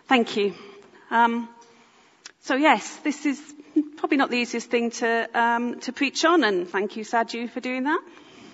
Thank you. Yes, this is probably not the easiest thing to preach on, and thank you, Saju, for doing that.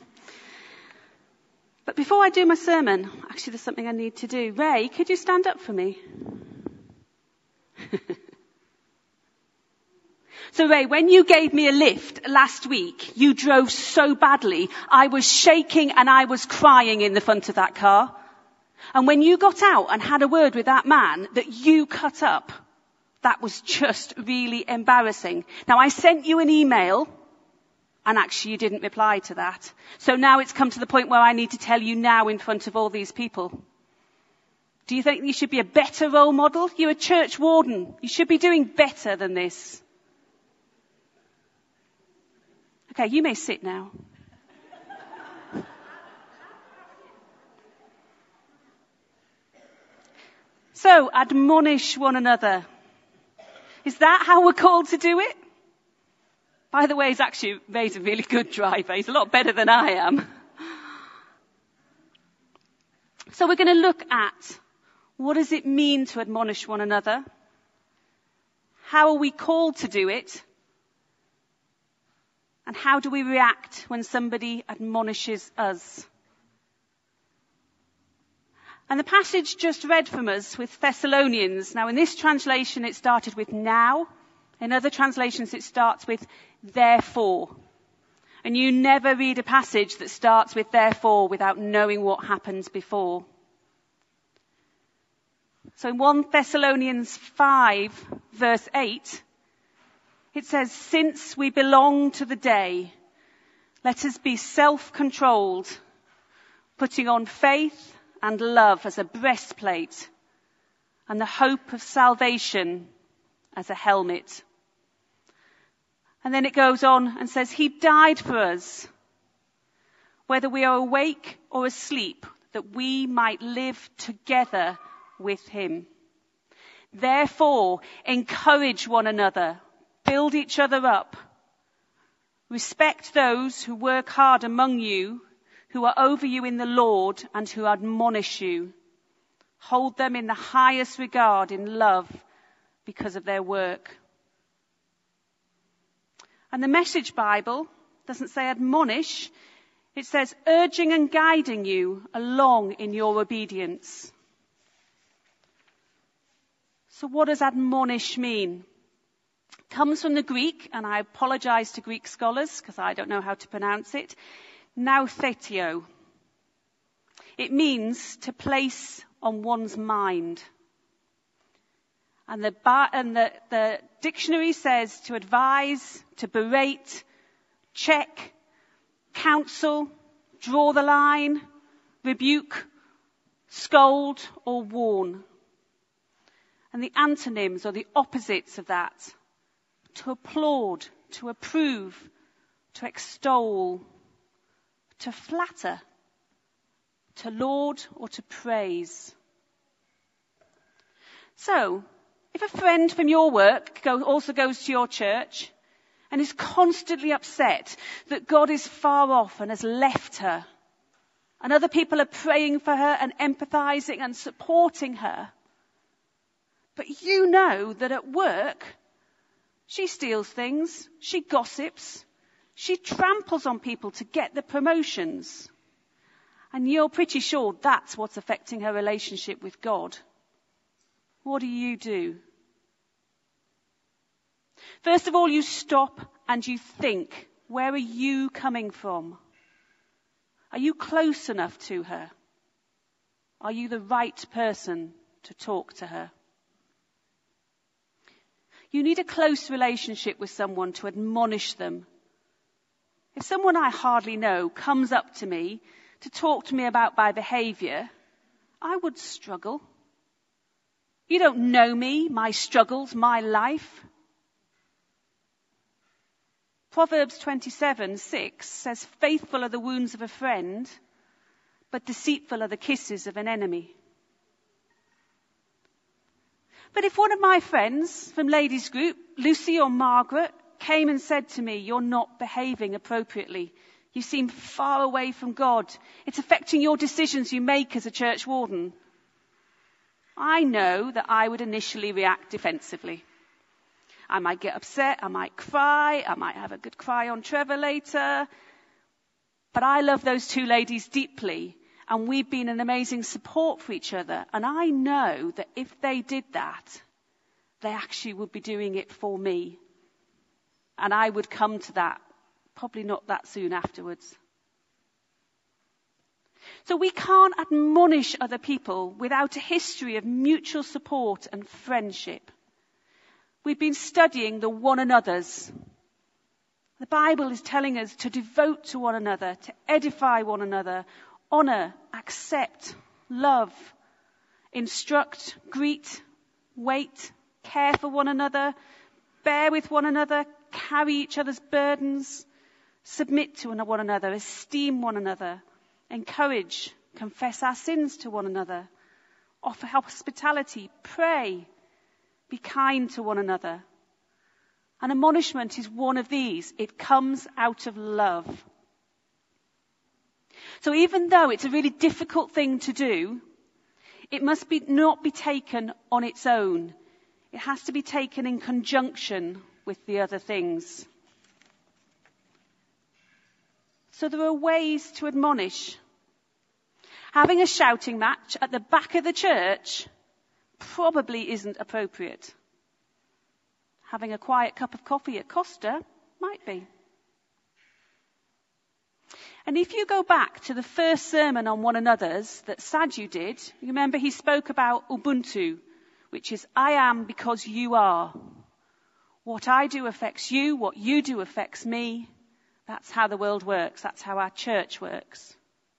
But before I do my sermon, actually there's something I need to do. Ray, could you stand up for me? So Ray, when you gave me a lift last week, you drove so badly, I was shaking and I was crying in the front of that car. And when you got out and had a word with that man that you cut up, that was just really embarrassing. Now, I sent you an email, and actually you didn't reply to that. So now it's come to the point where I need to tell you now in front of all these people. Do you think you should be a better role model? You're a church warden. You should be doing better than this. Okay, you may sit now. So, admonish one another. Is that how we're called to do it? By the way, Ray's a really good driver. He's a lot better than I am. So we're going to look at what does it mean to admonish one another? How are we called to do it? And how do we react when somebody admonishes us? And the passage just read from us with Thessalonians. Now, in this translation, it started with now. In other translations, it starts with therefore. And you never read a passage that starts with therefore without knowing what happens before. So in 1 Thessalonians 5, verse 8, it says, since we belong to the day, let us be self-controlled, putting on faith and love as a breastplate, and the hope of salvation as a helmet. And then it goes on and says, he died for us, whether we are awake or asleep, that we might live together with him. Therefore, encourage one another, build each other up, respect those who work hard among you, who are over you in the Lord and who admonish you. Hold them in the highest regard in love because of their work. And the Message Bible doesn't say admonish. It says urging and guiding you along in your obedience. So what does admonish mean? It comes from the Greek, and I apologize to Greek scholars because I don't know how to pronounce it. Nouthetio. It means to place on one's mind. And the dictionary says to advise, to berate, check, counsel, draw the line, rebuke, scold, or warn. And the antonyms or the opposites of that: to applaud, to approve, to extol, to flatter, to laud, or to praise. So, if a friend from your work also goes to your church and is constantly upset that God is far off and has left her, and other people are praying for her and empathizing and supporting her, but you know that at work she steals things, she gossips, she tramples on people to get the promotions, and you're pretty sure that's what's affecting her relationship with God, what do? First of all, you stop and you think, where are you coming from? Are you close enough to her? Are you the right person to talk to her? You need a close relationship with someone to admonish them. If someone I hardly know comes up to me to talk to me about my behaviour, I would struggle. You don't know me, my struggles, my life. Proverbs 27:6 says, faithful are the wounds of a friend, but deceitful are the kisses of an enemy. But if one of my friends from ladies group, Lucy or Margaret, came and said to me, you're not behaving appropriately, you seem far away from God, it's affecting your decisions you make as a church warden, I know that I would initially react defensively. I might get upset, I might cry, I might have a good cry on Trevor later. But I love those two ladies deeply, and we've been an amazing support for each other. And I know that if they did that, they actually would be doing it for me. And I would come to that, probably not that soon afterwards. So we can't admonish other people without a history of mutual support and friendship. We've been studying the one another's. The Bible is telling us to devote to one another, to edify one another, honour, accept, love, instruct, greet, wait, care for one another, bear with one another, carry each other's burdens, submit to one another, esteem one another, encourage, confess our sins to one another, offer hospitality, pray, be kind to one another. An admonishment is one of these. It comes out of love. So even though it's a really difficult thing to do, it must not be taken on its own. It has to be taken in conjunction with the other things. So there are ways to admonish. Having a shouting match at the back of the church probably isn't appropriate. Having a quiet cup of coffee at Costa might be. And if you go back to the first sermon on one another's that Sadhu did, you remember he spoke about Ubuntu, which is I am because you are. What I do affects you, what you do affects me. That's how the world works. That's how our church works.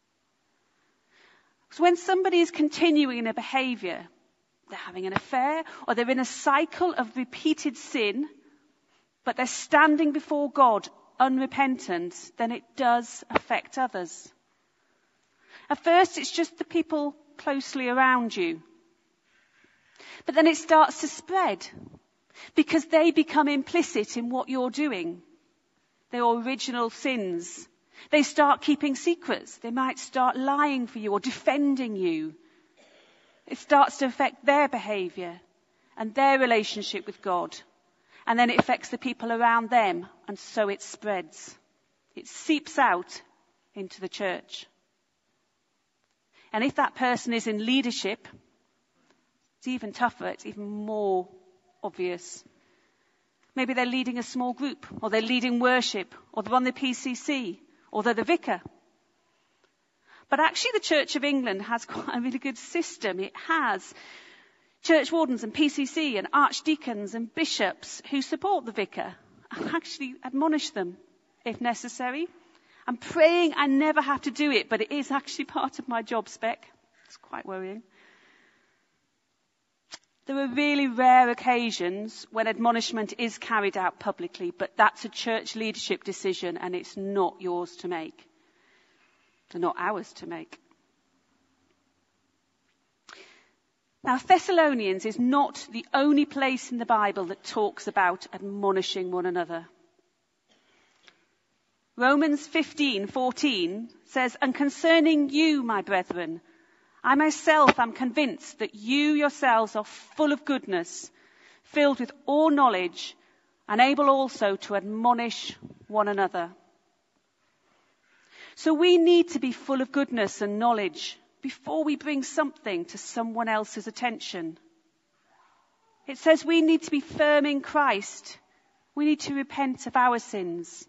So when somebody is continuing in a behaviour, they're having an affair, or they're in a cycle of repeated sin, but they're standing before God unrepentant, then it does affect others. At first, it's just the people closely around you. But then it starts to spread, because they become implicit in what you're doing. Their original sins. They start keeping secrets. They might start lying for you or defending you. It starts to affect their behaviour and their relationship with God. And then it affects the people around them, and so it spreads. It seeps out into the church. And if that person is in leadership, it's even tougher, it's even more obvious. Maybe they're leading a small group, or they're leading worship, or they're on the PCC, or they're the vicar. But actually the Church of England has quite a really good system. It has church wardens and PCC and archdeacons and bishops who support the vicar and actually admonish them if necessary. I'm praying I never have to do it, but it is actually part of my job spec. It's quite worrying. There are really rare occasions when admonishment is carried out publicly, but that's a church leadership decision and it's not yours to make. They're not ours to make. Now, Thessalonians is not the only place in the Bible that talks about admonishing one another. Romans 15:14 says, "And concerning you, my brethren, I myself am convinced that you yourselves are full of goodness, filled with all knowledge, and able also to admonish one another." So we need to be full of goodness and knowledge before we bring something to someone else's attention. It says we need to be firm in Christ. We need to repent of our sins.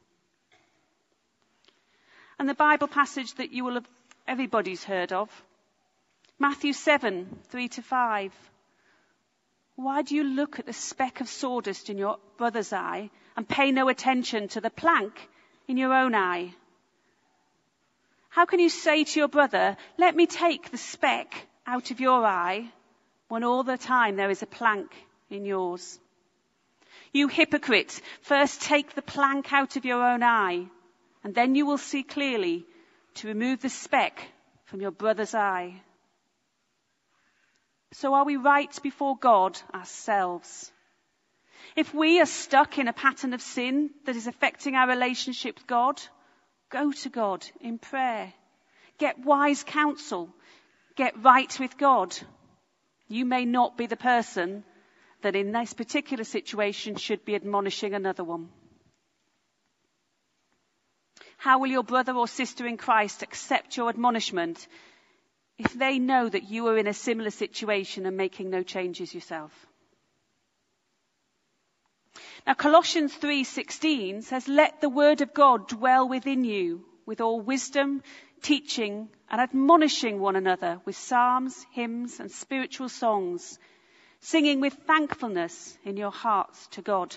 And the Bible passage that you will have, everybody's heard of, Matthew 7:3-5. Why do you look at the speck of sawdust in your brother's eye and pay no attention to the plank in your own eye? How can you say to your brother, "Let me take the speck out of your eye," when all the time there is a plank in yours? You hypocrite, first take the plank out of your own eye, and then you will see clearly to remove the speck from your brother's eye. So are we right before God ourselves? If we are stuck in a pattern of sin that is affecting our relationship with God, go to God in prayer. Get wise counsel. Get right with God. You may not be the person that in this particular situation should be admonishing another one. How will your brother or sister in Christ accept your admonishment if they know that you are in a similar situation and making no changes yourself? Now, Colossians 3:16 says, "Let the word of God dwell within you with all wisdom, teaching and admonishing one another with psalms, hymns and spiritual songs, singing with thankfulness in your hearts to God."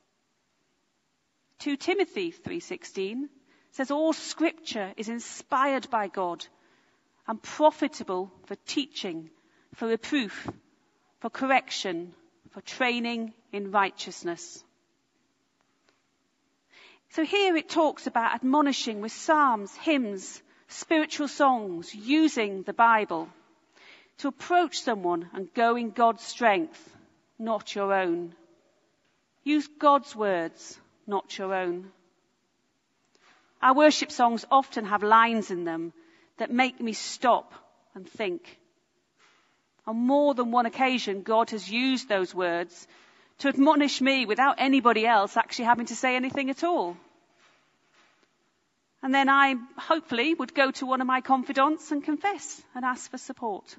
2 Timothy 3:16 says, "All scripture is inspired by God and profitable for teaching, for reproof, for correction, for training in righteousness." So here it talks about admonishing with psalms, hymns, spiritual songs, using the Bible to approach someone and go in God's strength, not your own. Use God's words, not your own. Our worship songs often have lines in them that make me stop and think. On more than one occasion, God has used those words to admonish me without anybody else actually having to say anything at all. And then I hopefully would go to one of my confidants and confess and ask for support.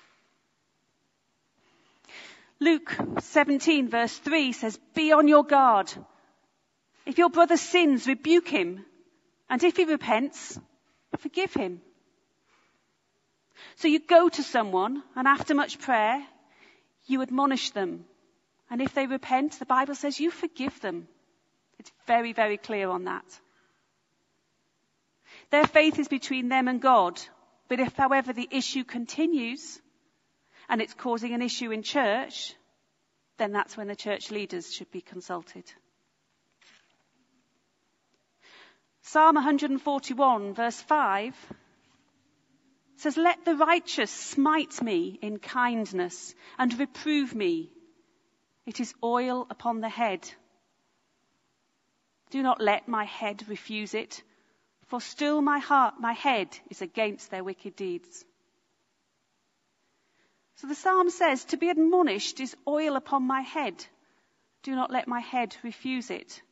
Luke 17 verse 3 says, "Be on your guard. If your brother sins, rebuke him. And if he repents, forgive him." So you go to someone and after much prayer, you admonish them. And if they repent, the Bible says you forgive them. It's very, very clear on that. Their faith is between them and God. But if, however, the issue continues and it's causing an issue in church, then that's when the church leaders should be consulted. Psalm 141 verse 5 says, "Let the righteous smite me in kindness and reprove me. It is oil upon the head. Do not let my head refuse it, for still my head is against their wicked deeds." So the psalm says, to be admonished is oil upon my head. Do not let my head refuse it.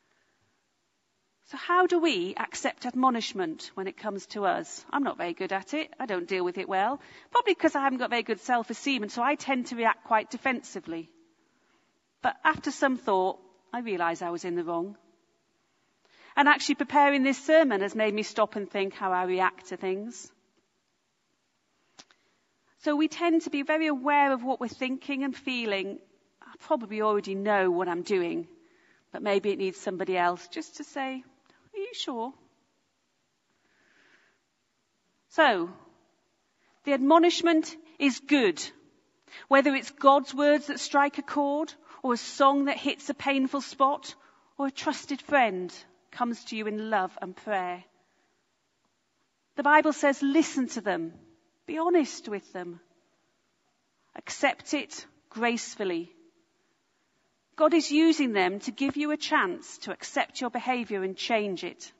So how do we accept admonishment when it comes to us? I'm not very good at it. I don't deal with it well. Probably because I haven't got very good self-esteem, and so I tend to react quite defensively. But after some thought, I realised I was in the wrong. And actually preparing this sermon has made me stop and think how I react to things. So we tend to be very aware of what we're thinking and feeling. I probably already know what I'm doing, but maybe it needs somebody else just to say, "Are you sure?" So, the admonishment is good. Whether it's God's words that strike a chord, or a song that hits a painful spot, or a trusted friend comes to you in love and prayer. The Bible says, listen to them. Be honest with them. Accept it gracefully. God is using them to give you a chance to accept your behaviour and change it.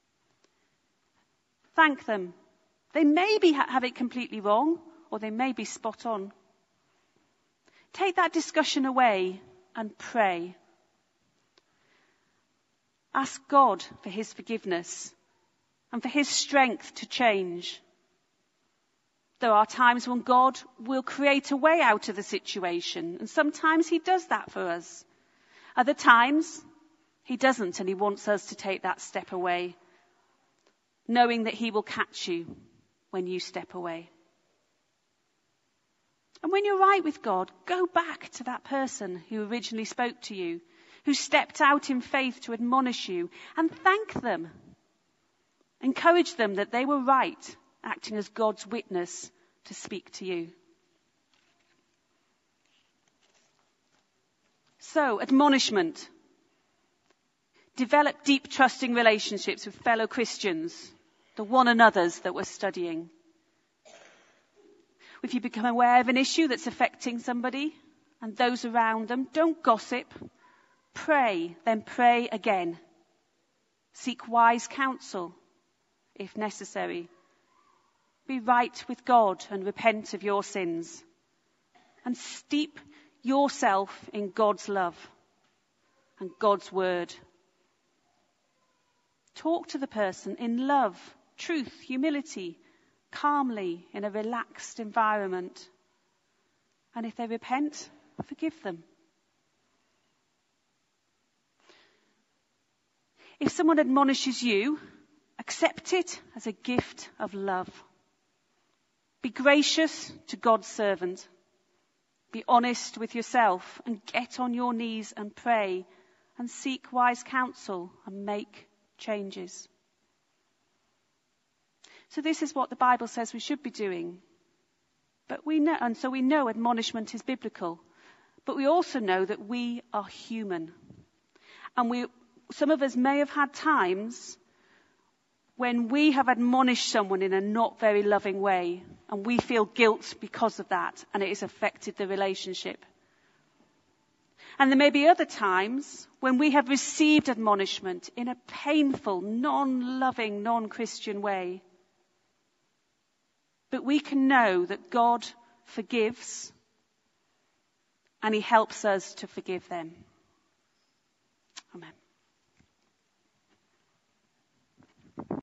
Thank them. They may have it completely wrong, or they may be spot on. Take that discussion away and pray. Ask God for his forgiveness and for his strength to change. There are times when God will create a way out of the situation, and sometimes he does that for us. Other times, he doesn't, and he wants us to take that step away, knowing that he will catch you when you step away. And when you're right with God, go back to that person who originally spoke to you, who stepped out in faith to admonish you, and thank them. Encourage them that they were right, acting as God's witness to speak to you. So, admonishment. Develop deep, trusting relationships with fellow Christians, the one another's that we're studying. If you become aware of an issue that's affecting somebody and those around them, don't gossip. Pray, then pray again. Seek wise counsel, if necessary. Be right with God and repent of your sins. and steep yourself in God's love and God's word. Talk to the person in love, truth, humility, calmly, in a relaxed environment. And if they repent, forgive them. If someone admonishes you, accept it as a gift of love. Be gracious to God's servant. Be honest with yourself and get on your knees and pray and seek wise counsel and make changes. So this is what the Bible says we should be doing. But we know admonishment is biblical. But we also know that we are human. And some of us may have had times when we have admonished someone in a not very loving way, and we feel guilt because of that, and it has affected the relationship. And there may be other times when we have received admonishment in a painful, non-loving, non-Christian way. But we can know that God forgives, and he helps us to forgive them. Amen.